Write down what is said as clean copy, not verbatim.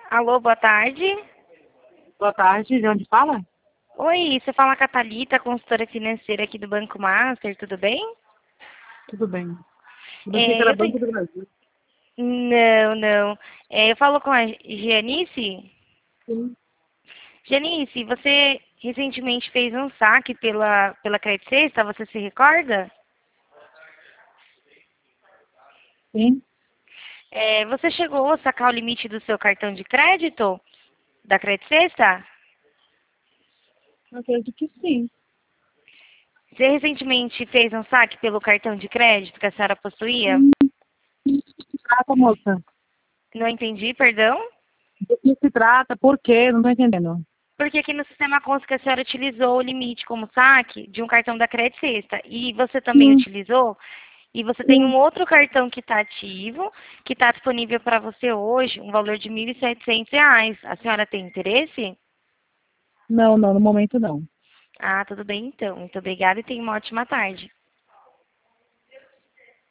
Alô, boa tarde. Boa tarde, de onde fala? Oi, você fala com a Thalita, consultora financeira aqui do Banco Master, tudo bem? Tudo bem. Eu pensei que Eu era tenho... Banco do Brasil. Não, não. Eu falo com a Gianice. Sim, Gianice, você recentemente fez um saque pela Credit Sexta, você se recorda? sim. Você chegou a sacar o limite do seu cartão de crédito da Credit Sexta? Eu acredito que sim. Você recentemente fez um saque pelo cartão de crédito que a senhora possuía? Sim. Se trata, moça? Não entendi, perdão? Do que se trata? Por quê? Não estou entendendo. Porque aqui no sistema consta que a senhora utilizou o limite como saque de um cartão da Credit Sexta. E você também Sim, utilizou. E você tem um sim. outro cartão que está ativo, que está disponível para você hoje, um valor de R$ 1.700. A senhora tem interesse? Não, não, no momento não. Ah, tudo bem então. Muito obrigada e tenha uma ótima tarde.